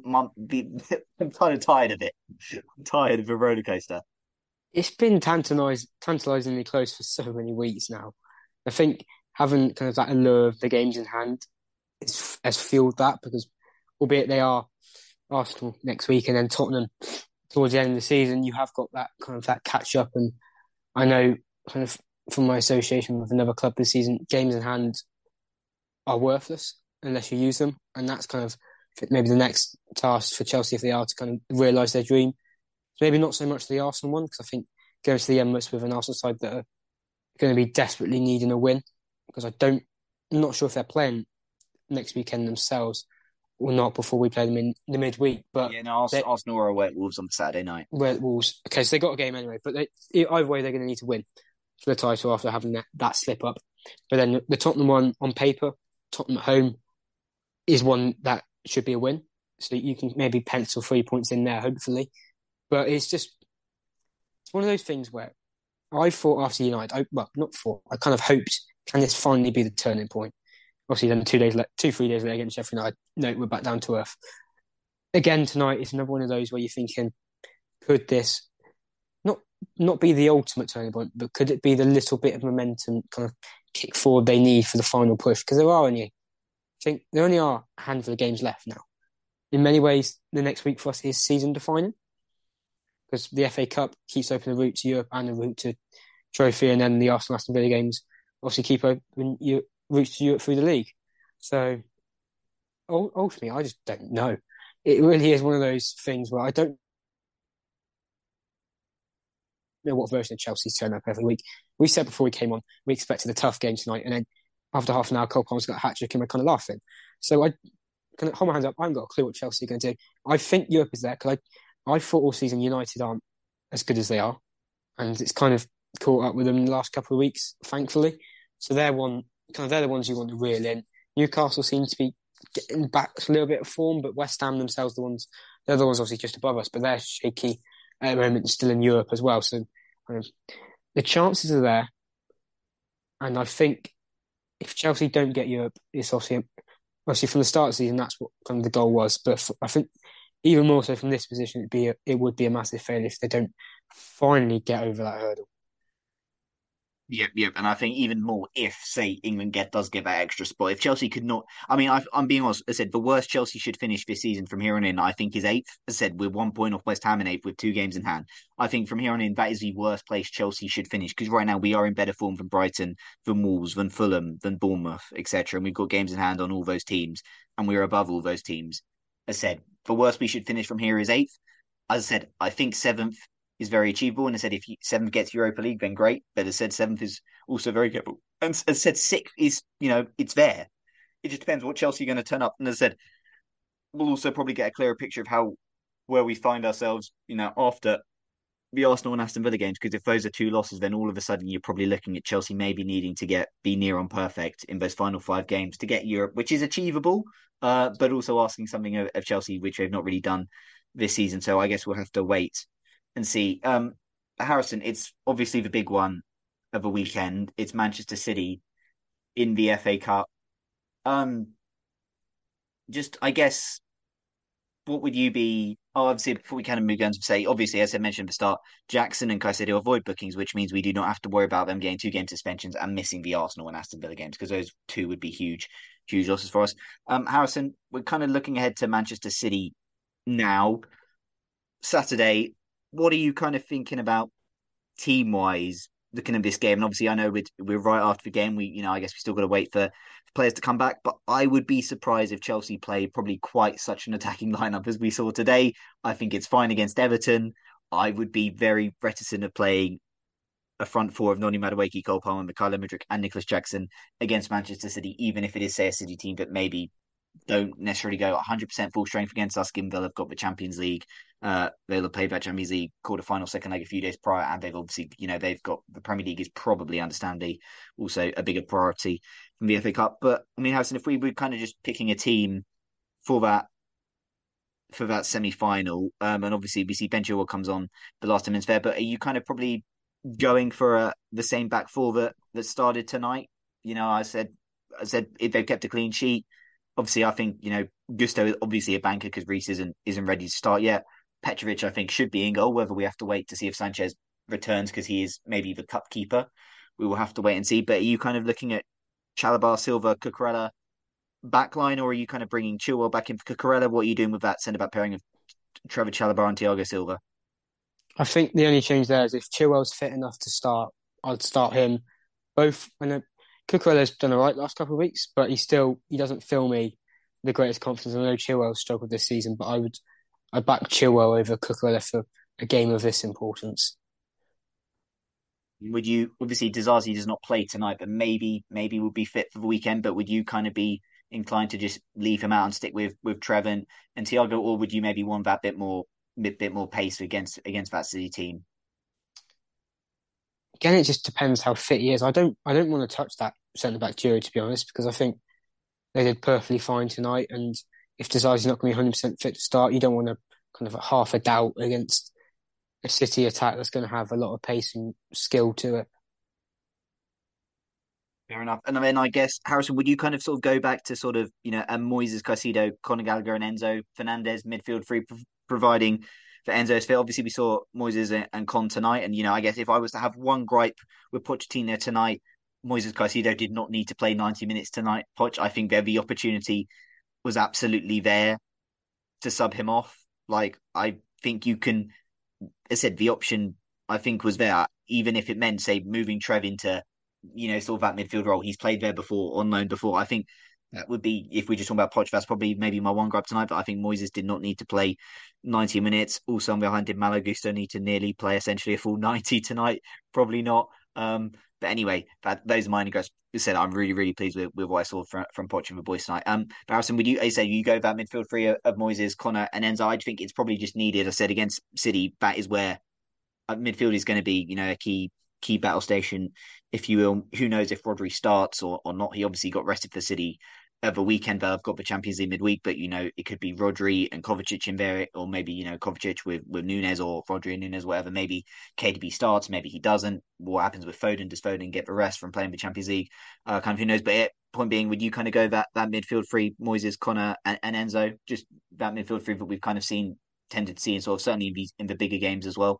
kind of tired of it. I'm tired of the roller coaster. It's been tantalisingly close for so many weeks now. I think having kind of that allure of the games in hand has fueled that, because albeit they are Arsenal next week and then Tottenham towards the end of the season, you have got that kind of that catch up. And I know kind of from my association with another club this season, games in hand are worthless unless you use them. And that's kind of maybe the next task for Chelsea, if they are to kind of realise their dream. Maybe not so much the Arsenal one, because I think going to the Emirates with an Arsenal side that are going to be desperately needing a win, because I'm not sure if they're playing next weekend themselves or not before we play them in the midweek. But yeah, no, Arsenal are away at Wolves on Saturday night. We're at Wolves. Okay, so they got a game anyway, but either way, they're going to need to win for the title after having that slip up. But then the Tottenham one, on paper, Tottenham at home, is one that should be a win. So you can maybe pencil 3 points in there, hopefully. But it's one of those things where I thought after United, I kind of hoped, can this finally be the turning point? Obviously, then 3 days later against Sheffield United, no, we're back down to earth. Again tonight, it's another one of those where you're thinking, could this not be the ultimate turning point, but could it be the little bit of momentum kind of kick forward they need for the final push? Because there only are a handful of games left now. In many ways, the next week for us is season defining, because the FA Cup keeps open the route to Europe and the route to trophy, and then the Arsenal-Aston Villa games obviously keep open routes to Europe through the league. So ultimately, I just don't know. It really is one of those things where I don't know what version of Chelsea's turn up every week. We said before we came on, we expected a tough game tonight, and then after half an hour, Cole Palmer's got a hat-trick and we're kind of laughing. So I kind of hold my hands up. I haven't got a clue what Chelsea are going to do. I think Europe is there, because I thought all season United aren't as good as they are, and it's kind of caught up with them in the last couple of weeks, thankfully. So they're the ones you want to reel in. Newcastle seems to be getting back a little bit of form, but West Ham themselves, they're the ones obviously just above us, but they're shaky at the moment, still in Europe as well. So um, the chances are there, and I think if Chelsea don't get Europe, it's obviously from the start of the season that's what kind of the goal was. But I think even more so from this position, it would be a massive failure if they don't finally get over that hurdle. Yep. And I think even more if, say, England does get that extra spot. If Chelsea could not, I mean, I'm being honest. I said the worst Chelsea should finish this season from here on in, I think, is eighth. As I said, we're 1 point off West Ham in eighth with 2 games in hand. I think from here on in, that is the worst place Chelsea should finish because right now we are in better form than Brighton, than Wolves, than Fulham, than Bournemouth, etc. And we've got games in hand on all those teams, and we're above all those teams. As I said, the worst we should finish from here is eighth. As I said, I think seventh is very achievable. And I said, if seventh gets Europa League, then great. But as I said, seventh is also very capable. And as I said, sixth is, it's there. It just depends what Chelsea are going to turn up. And as I said, we'll also probably get a clearer picture of where we find ourselves, after the Arsenal and Aston Villa games. Because if those are 2 losses, then all of a sudden you're probably looking at Chelsea maybe needing to be near on perfect in those final 5 games to get Europe, which is achievable, but also asking something of Chelsea, which they've not really done this season. So I guess we'll have to wait and see. Harrison, it's obviously the big one of a weekend. It's Manchester City in the FA Cup. Um, just I guess what would you be? Oh, obviously, before we kind of move on to say, obviously, as I mentioned at the start, Jackson and Caicedo avoid bookings, which means we do not have to worry about them getting 2 game suspensions and missing the Arsenal and Aston Villa games because those two would be huge, huge losses for us. Harrison, we're kind of looking ahead to Manchester City now. Saturday, what are you kind of thinking about team wise looking at this game? And obviously, I know we're right after the game. I guess we still got to wait for players to come back. But I would be surprised if Chelsea play probably quite such an attacking lineup as we saw today. I think it's fine against Everton. I would be very reticent of playing a front four of Noni Madueke, Cole Palmer, Mikhailo Mudryk, and Nicholas Jackson against Manchester City, even if it is, say, a City team that maybe don't necessarily go 100% full strength against us, given they'll have got the Champions League. They'll have played that Champions League quarter-final, second leg a few days prior, and they've obviously, they've got the Premier League is probably, understandably, also a bigger priority from the FA Cup. But I mean, Harrison, if we were kind of just picking a team for that semi-final, and obviously we see Ben Chilwell comes on the last 10 minutes there, but are you kind of probably going for the same back four that started tonight? I said if they've kept a clean sheet. Obviously, I think, Gusto is obviously a banker because Reece isn't ready to start yet. Petrovic, I think, should be in goal, whether we have to wait to see if Sanchez returns because he is maybe the cup keeper. We will have to wait and see. But are you kind of looking at Chalobah, Silva, Cucurella backline, or are you kind of bringing Chilwell back in for Cucurella? What are you doing with that centre-back pairing of Trevor Chalobah and Thiago Silva? I think the only change there is if Chilwell's fit enough to start, I'd start him. Both, I know Cucurella's done all right last couple of weeks, but he doesn't fill me the greatest confidence. I know Chilwell struggled this season, but I'd back Chilwell over Cucurella for a game of this importance. Would you, obviously Disasi does not play tonight, but maybe would be fit for the weekend, but would you kind of be inclined to just leave him out and stick with Trevor and Thiago, or would you maybe want that bit more pace against that City team? Again, it just depends how fit he is. I don't want to touch that centre back duo, to be honest, because I think they did perfectly fine tonight. And if Disasi's not going to be 100% fit to start, you don't want to kind of half a doubt against a City attack that's going to have a lot of pace and skill to it. Fair enough. And then I guess, Harrison, would you kind of sort of go back to sort of, Moises Caicedo, Conor Gallagher and Enzo Fernandez midfield three, providing for Enzo's fit? Obviously, we saw Moises and Con tonight. And, I guess if I was to have one gripe with Pochettino tonight, Moises Caicedo did not need to play 90 minutes tonight, Poch. I think the opportunity was absolutely there to sub him off. Like, I think you can, as I said, the option, I think, was there, even if it meant, say, moving Trev into sort of that midfield role. He's played there before, on loan before. I think that would be, if we just talk about Poch, that's probably maybe my one gripe tonight, but I think Moises did not need to play 90 minutes. Also, on behind him, Malo Gusto need to nearly play essentially a full 90 tonight. Probably not. But anyway, those are my only gripes. As I said, I'm really, really pleased with what I saw from Poch and the boys tonight. Harrison, would you say you go that midfield three of Moises, Connor, and Enzo? I think it's probably just needed. I said against City, that is where midfield is going to be, a key battle station, if you will. Who knows if Rodri starts or not? He obviously got rested for City of a weekend that I've got the Champions League midweek, but it could be Rodri and Kovacic in there, or maybe Kovacic with Nunes, or Rodri and Nunes, whatever. Maybe KDB starts, maybe he doesn't. What happens with Foden? Does Foden get the rest from playing the Champions League? Kind of who knows. But point being, would you kind of go that midfield three, Moises, Connor, and Enzo, just that midfield three that we've kind of tended to see, and sort of certainly in the bigger games as well?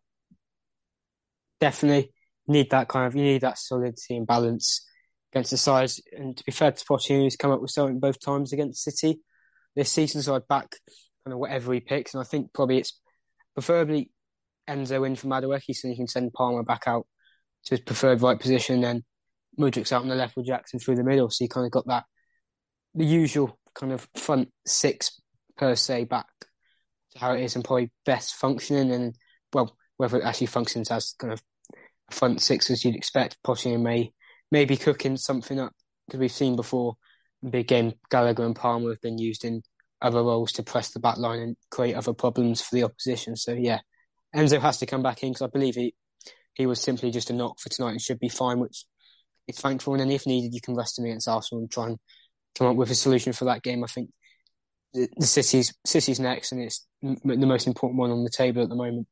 Definitely you need that solidity and balance against the sides. And to be fair to Pochettino, he's come up with something both times against City this season. So I'd back kind of whatever he picks, and I think probably it's preferably Enzo in for Madueke, so you can send Palmer back out to his preferred right position, then Mudryk's out on the left with Jackson through the middle. So you kind of got the usual kind of front six per se back to how it is and probably best functioning. And well, whether it actually functions as kind of a front six as you'd expect, Pochettino may be cooking something up, because we've seen before in big game Gallagher and Palmer have been used in other roles to press the back line and create other problems for the opposition. So yeah, Enzo has to come back in, because I believe he was simply just a knock for tonight and should be fine, which is thankful. And then if needed, you can rest him against Arsenal and try and come up with a solution for that game. I think the City's next, and it's the most important one on the table at the moment.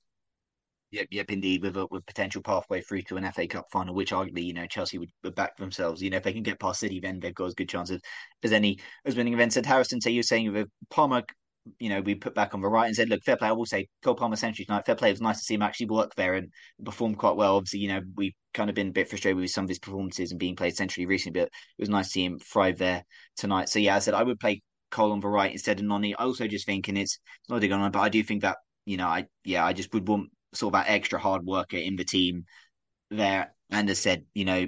Yep, indeed, with potential pathway through to an FA Cup final, which arguably, Chelsea would back themselves. If they can get past City, then they've got as good chance as any as winning events. And Harrison, you're saying with Palmer, we put back on the right and said, look, fair play. I will say, Cole Palmer century tonight, fair play. It was nice to see him actually work there and perform quite well. Obviously, we've kind of been a bit frustrated with some of his performances and being played centrally recently, but it was nice to see him thrive there tonight. So yeah, I said I would play Cole on the right instead of Noni. I also just think, and it's not a dig on, but I do think that I just would want sort of that extra hard worker in the team there. And as said,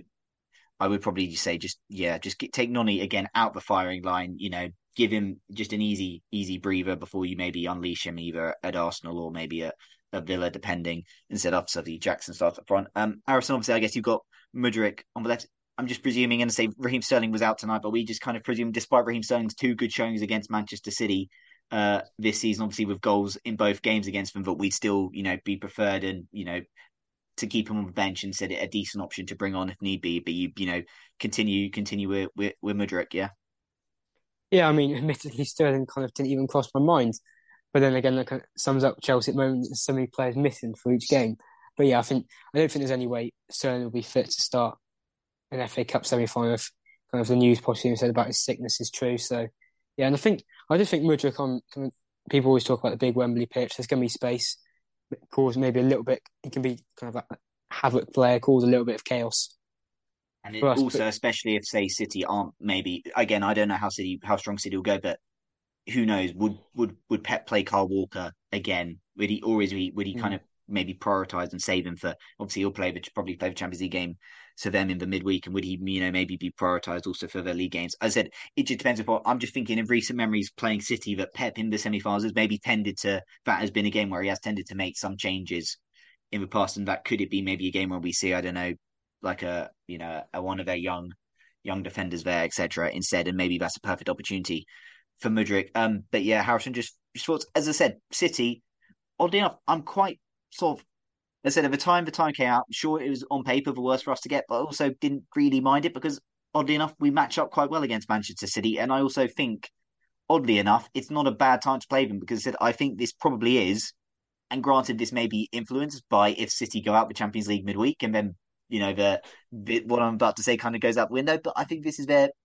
I would probably just say, take Noni again out the firing line. Give him just an easy breather before you maybe unleash him either at Arsenal or maybe at Villa, depending. Instead of suddenly Jackson starts up front. Harrison, obviously, I guess you've got Mudryk on the left. I'm just presuming and say Raheem Sterling was out tonight, but we just kind of presume, despite Raheem Sterling's two good showings against Manchester City, this season, obviously with goals in both games against them, but we'd still, be preferred and, to keep him on the bench and said it a decent option to bring on if need be. But continue with Mudryk, yeah. Yeah, I mean, admittedly, Sterling kind of didn't even cross my mind. But then again, that kind of sums up Chelsea at the moment. There's so many players missing for each game. But yeah, I don't think there's any way Sterling will be fit to start an FA Cup semi-final if kind of the news Pochettino said about his sickness is true. So yeah, and I just think Mudryk on people always talk about the big Wembley pitch. There's going to be space. Cause maybe a little bit. He can be kind of a havoc player, cause a little bit of chaos. And especially if say City aren't maybe again, I don't know how strong City will go, but who knows? Would Pep play Kyle Walker again? Would he kind of maybe prioritise and save him for? Obviously, he'll probably play the Champions League game to them in the midweek, and would he maybe be prioritised also for the league games? As I said, it just depends upon. I'm just thinking in recent memories playing City that Pep in the semi-finals has maybe tended to. That has been a game where he has tended to make some changes in the past, and that could it be maybe a game where we see, I don't know, like a one of their young defenders there, etc. Instead, and maybe that's a perfect opportunity for Mudryk. But yeah, Harrison, just thoughts. As I said, City. Oddly enough, I'm quite sort of. As I said, at the time came out, sure it was on paper the worst for us to get, but I also didn't really mind it because oddly enough, we match up quite well against Manchester City, and I also think, oddly enough, it's not a bad time to play them because I think this probably is. And granted, this may be influenced by if City go out the Champions League midweek, and then what I'm about to say kind of goes out the window. But I think this is the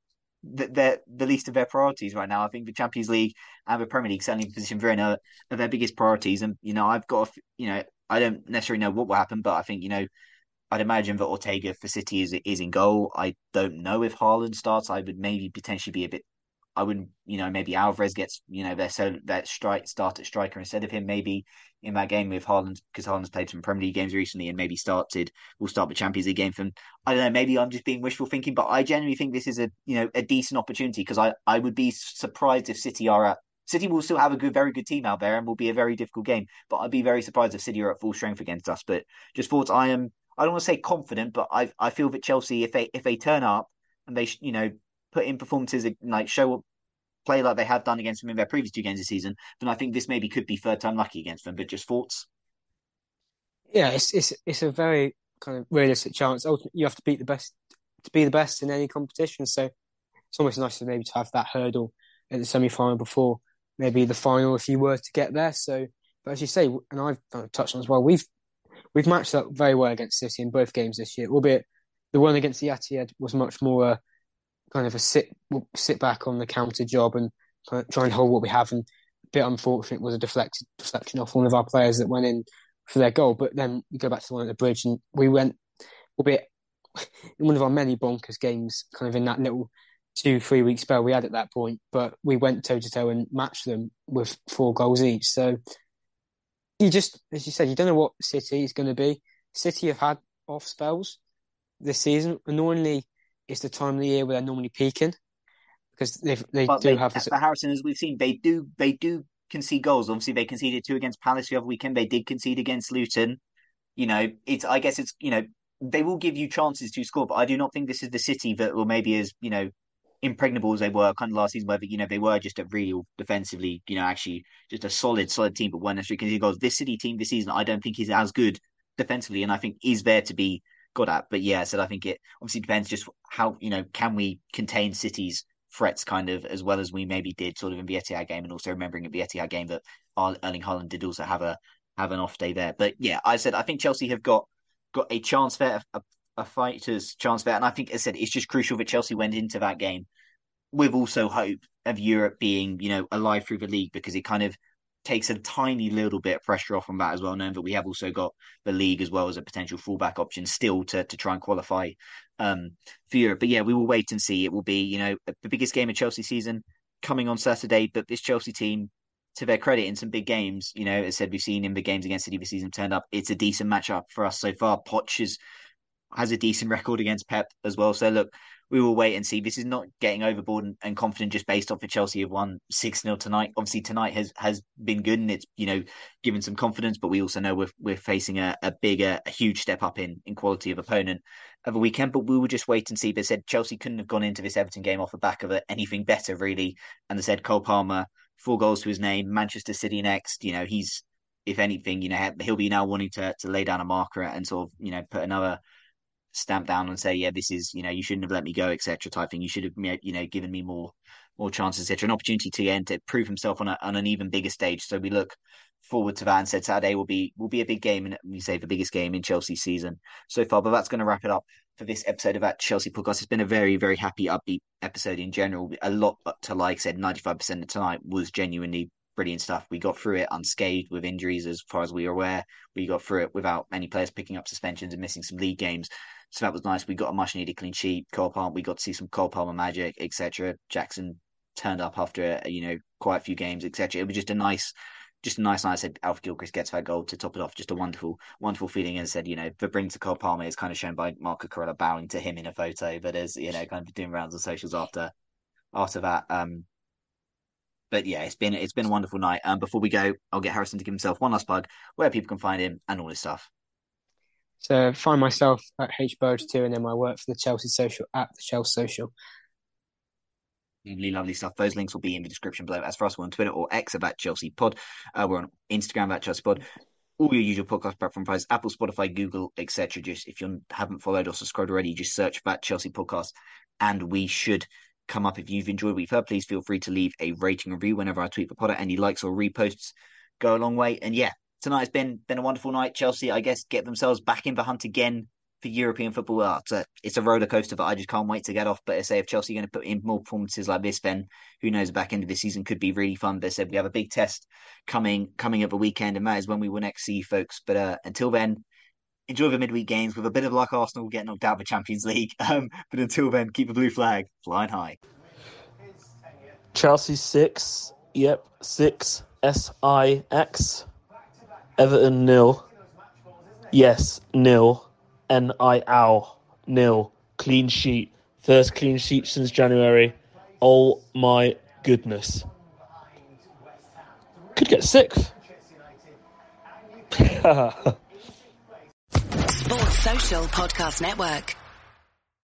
least of their priorities right now. I think the Champions League and the Premier League certainly position very are their biggest priorities. And I've got I don't necessarily know what will happen, but I think I'd imagine that Ortega for City is in goal. I don't know if Haaland starts. I would maybe potentially be a bit. I wouldn't, maybe Alvarez gets, that start at striker instead of him maybe in that game with Haaland, because Haaland's played some Premier League games recently and maybe will start the Champions League game from. I don't know, maybe I'm just being wishful thinking, but I genuinely think this is a decent opportunity because I would be surprised if City will still have very good team out there and will be a very difficult game, but I'd be very surprised if City are at full strength against us. But just thoughts, I don't want to say confident, but I feel that Chelsea, if they turn up and they put in performances like play like they have done against them in their previous two games this season, then I think this maybe could be third time lucky against them. But just thoughts? Yeah, it's a very kind of realistic chance. Ultimately, you have to beat the best to be the best in any competition. So it's almost nice to maybe to have that hurdle at the semi-final before maybe the final if you were to get there. So, but as you say, and I've kind of touched on as well, we've matched up very well against City in both games this year, albeit the one against the Etihad was much more kind of a sit back on the counter job and kind of try and hold what we have. And a bit unfortunate was a deflection off one of our players that went in for their goal. But then you go back to the one at the Bridge, and we went, albeit in one of our many bonkers games, kind of in that little 2-3 week spell we had at that point. But we went toe to toe and matched them with 4 goals each. So you just, as you said, you don't know what City is going to be. City have had off spells this season. Annoyingly, it's the time of the year where they're normally peaking because they have this. But Harrison, as we've seen, they do concede goals. Obviously, they conceded 2 against Palace the other weekend. They did concede against Luton. I guess it's they will give you chances to score, but I do not think this is the City that will maybe as impregnable as they were kind of last season, where they were just a real defensively, actually just a solid team, but weren't necessarily conceding goals. This City team this season, I don't think is as good defensively, and I think is there to be got at. But yeah, so I think it obviously depends just how can we contain City's threats kind of as well as we maybe did sort of in the Etihad game, and also remembering at the Etihad game that Erling Haaland did also have an off day there. But yeah, I think Chelsea have got a chance there, a fighter's chance there, and I think, as I said, it's just crucial that Chelsea went into that game with also hope of Europe being alive through the league, because it kind of takes a tiny little bit of pressure off from that as well, knowing that we have also got the league as well as a potential fallback option still to try and qualify for Europe. But yeah, we will wait and see. It will be the biggest game of Chelsea season coming on Saturday, but this Chelsea team, to their credit, in some big games, as I said, we've seen in the games against City this season turned up. It's a decent matchup for us so far. Poch has a decent record against Pep as well. So look, we will wait and see. This is not getting overboard and confident just based off the Chelsea have won 6-0 tonight. Obviously, tonight has been good and it's given some confidence, but we also know we're facing a huge step up in quality of opponent of a weekend. But we will just wait and see. They said Chelsea couldn't have gone into this Everton game off the back of anything better, really. And they said Cole Palmer, 4 goals to his name. Manchester City next. He's, if anything, he'll be now wanting to lay down a marker and sort of put another stamp down and say, yeah, this is, you shouldn't have let me go, etc. type thing. You should have, given me more chances, etc. An opportunity to prove himself on an even bigger stage. So we look forward to that, and said Saturday will be a big game, and we say the biggest game in Chelsea season so far. But that's going to wrap it up for this episode of That Chelsea Podcast. It's been a very, very happy, upbeat episode in general. A lot to like. Said 95% of tonight was genuinely brilliant stuff. We got through it unscathed with injuries as far as we are aware. We got through it without many players picking up suspensions and missing some league games. So that was nice. We got a much needed clean sheet. Cole Palmer, we got to see some Cole Palmer magic, etc. Jackson turned up after quite a few games, etc. It was just a nice night. I said Alfie Gilchrist gets that goal to top it off. Just a wonderful feeling. As I said, the bring to Cole Palmer is kind of shown by Marco Corella bowing to him in a photo, but as kind of doing rounds on socials after that. But yeah, it's been a wonderful night. Before we go, I'll get Harrison to give himself one last plug where people can find him and all his stuff. So find myself at HBurge2, and then my work for the Chelsea Social at the Chelsea Social. Lovely stuff. Those links will be in the description below. As for us, we're on Twitter or X about Chelsea Pod. We're on Instagram about Chelsea Pod. All your usual podcast platform providers, Apple, Spotify, Google, etc. Just if you haven't followed or subscribed already, just search that Chelsea Podcast, and we should come up. If you've enjoyed what you've heard, please feel free to leave a rating review whenever I tweet the pod. Any likes or reposts go a long way. And yeah, tonight has been a wonderful night. Chelsea, I guess, get themselves back in the hunt again for European football. Well, it's a roller coaster, but I just can't wait to get off. But I say if Chelsea are going to put in more performances like this, then who knows, the back end of this season could be really fun. But I said we have a big test coming at the weekend, and that is when we will next see you folks. But until then, enjoy the midweek games. With a bit of luck, Arsenal will get knocked out of the Champions League. But until then, keep the blue flag flying high. Chelsea 6. Yep, 6. SIX. Everton 0. Yes, 0. NIL 0. Clean sheet. First clean sheet since January. Oh my goodness. Could get 6th. Sports Social Podcast Network.